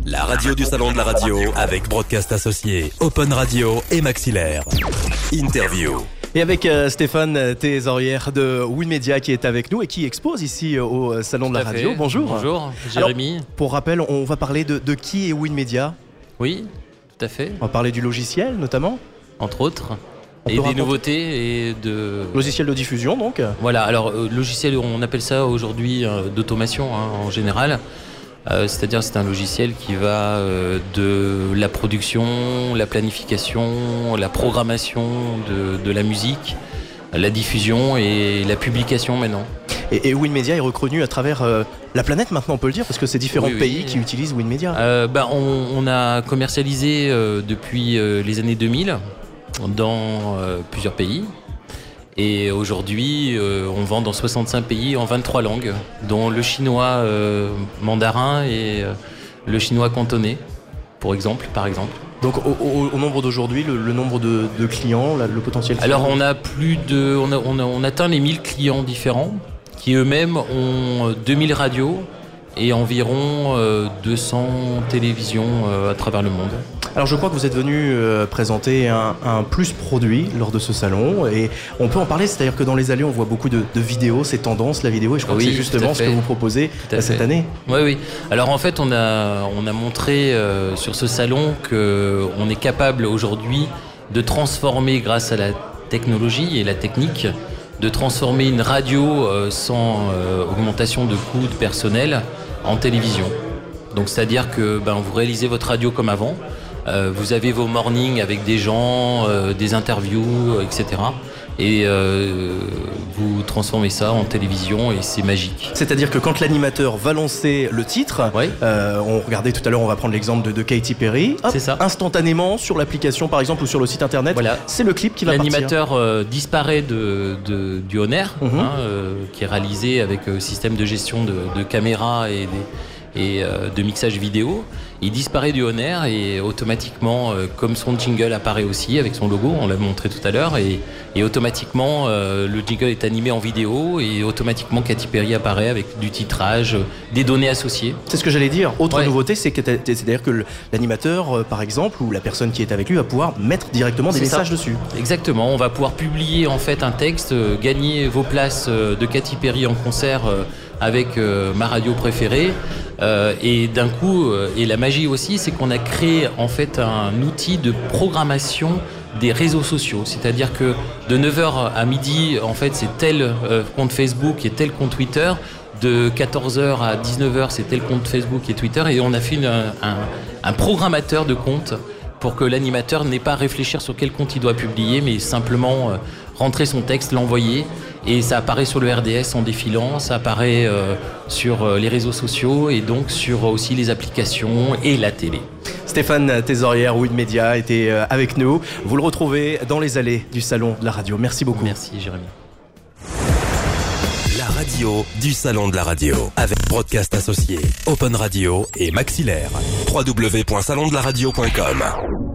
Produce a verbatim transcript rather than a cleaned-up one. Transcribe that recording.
La radio du salon de la radio avec Broadcast Associé, Open Radio et Maxillaire. Interview. Et avec euh, Stéphane Thésorière de Winmedia qui est avec nous et qui expose ici euh, au salon de la radio. Bonjour. Bonjour, Jérémy. Alors, pour rappel, on va parler de, de qui est Winmedia. Oui, tout à fait. On va parler du logiciel notamment. Entre autres. On et des raconter... nouveautés et de... Logiciel de diffusion donc. Voilà, alors euh, logiciel, on appelle ça aujourd'hui euh, d'automation hein, en général. Euh, c'est-à-dire c'est un logiciel qui va euh, de la production, la planification, la programmation de, de la musique, la diffusion et la publication maintenant. Et, et Winmedia est reconnu à travers euh, la planète maintenant, on peut le dire, parce que c'est différents oui, oui. pays qui utilisent Winmedia. Euh, bah, on, on a commercialisé euh, depuis euh, les années deux mille dans euh, plusieurs pays. Et aujourd'hui, euh, on vend dans soixante-cinq pays en vingt-trois langues, dont le chinois euh, mandarin et euh, le chinois cantonais, pour exemple, par exemple. Donc au, au, au nombre d'aujourd'hui, le, le nombre de, de clients, là, le potentiel client. Alors on a plus de, on a, on a, on atteint les mille clients différents, qui eux-mêmes ont deux mille radios et environ euh, deux cents télévisions euh, à travers le monde. Alors je crois que vous êtes venu euh, présenter un, un plus produit lors de ce salon et on peut en parler, c'est-à-dire que dans les allées on voit beaucoup de, de vidéos, c'est tendance la vidéo et je crois oui, que c'est justement ce que vous proposez cette fait. année. Oui, oui. Alors en fait on a, on a montré euh, sur ce salon qu'on est capable aujourd'hui de transformer grâce à la technologie et la technique, de transformer une radio euh, sans euh, augmentation de coûts de personnel en télévision. Donc c'est-à-dire que ben, vous réalisez votre radio comme avant. Euh, vous avez vos mornings avec des gens, euh, des interviews, euh, et cetera. Et euh, vous transformez ça en télévision et c'est magique. C'est-à-dire que quand l'animateur va lancer le titre, oui. euh, on regardait tout à l'heure, on va prendre l'exemple de, de Katy Perry, hop, c'est ça. Instantanément sur l'application par exemple ou sur le site internet, voilà. C'est le clip qui va partir. L'animateur euh, disparaît de, de, du on-air, mm-hmm. hein, euh, qui est réalisé avec euh, système de gestion de, de caméras et des... et euh, de mixage vidéo. Il disparaît du on-air et automatiquement, euh, comme son jingle apparaît aussi avec son logo, on l'a montré tout à l'heure, et, et automatiquement euh, le jingle est animé en vidéo et automatiquement Katy Perry apparaît avec du titrage, des données associées. C'est ce que j'allais dire. Autre ouais. nouveauté, c'est que c'est-à-dire que l'animateur, euh, par exemple, ou la personne qui est avec lui va pouvoir mettre directement des c'est messages ça. dessus. Exactement. On va pouvoir publier en fait un texte, euh, gagner vos places euh, de Katy Perry en concert euh, avec euh, ma radio préférée. Euh, et d'un coup, euh, et la magie aussi, c'est qu'on a créé en fait un outil de programmation des réseaux sociaux. C'est-à-dire que de neuf heures à midi, en fait, c'est tel euh, compte Facebook et tel compte Twitter. De quatorze heures à dix-neuf heures, c'est tel compte Facebook et Twitter. Et on a fait une, un, un programmateur de comptes pour que l'animateur n'ait pas à réfléchir sur quel compte il doit publier, mais simplement euh, rentrer son texte, l'envoyer. Et ça apparaît sur le R D S en défilant, ça apparaît euh, sur euh, les réseaux sociaux et donc sur euh, aussi les applications et la télé. Stéphane Thésorière, Winmedia, était euh, avec nous. Vous le retrouvez dans les allées du salon de la radio. Merci beaucoup. Merci Jérémy. La radio du salon de la radio avec Broadcast Associé, Open Radio et Maxillaire. w w w point salon de la radio point com